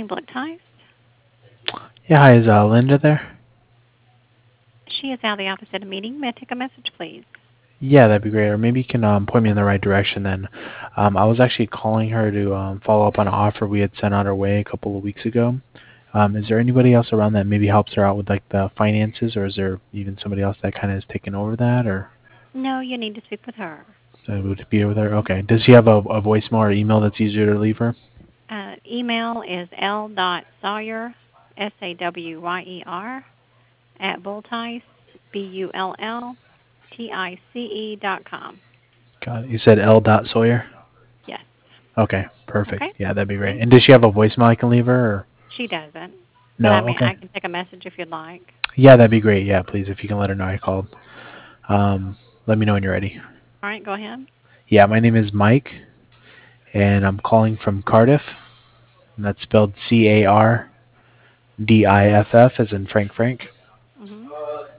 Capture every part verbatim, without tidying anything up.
Blood Ties. Yeah, hi, is uh, Linda there? She is out of the office at a meeting. May I take a message, please? Yeah, that'd be great. Or maybe you can um, point me in the right direction then. Um, I was actually calling her to um, follow up on an offer we had sent out her way a couple of weeks ago. Um, is there anybody else around that maybe helps her out with like the finances, or is there even somebody else that kind of has taken over that, or No, you need to speak with her. uh, would it be over there? Okay. Does she have a, a voicemail or email that's easier to leave her? Uh, email is l dot sawyer, S A W Y E R, at bulltice, B U L L T I C E dot com. Got it. You said L. Dot Sawyer. Yes. Okay, perfect. Okay. Yeah, that'd be great. Thank And does you. she have a voicemail I can leave her? Or? She doesn't. But I No. mean, Okay. I can take a message if you'd like. Yeah, that'd be great. Yeah, please, if you can let her know I called. Um, let me know when you're ready. All right, go ahead. Yeah, my name is Mike, and I'm calling from Cardiff. And that's spelled C A R D I F F, as in Frank Frank. Mhm.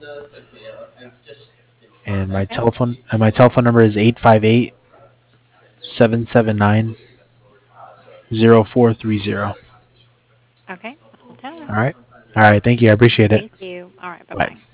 And my Okay. telephone and my telephone number is eight five eight seven seven nine zero four three zero. Okay. I'll tell her. All right. All right. Thank you. I appreciate it. Thank you. All right. Bye Bye. bye.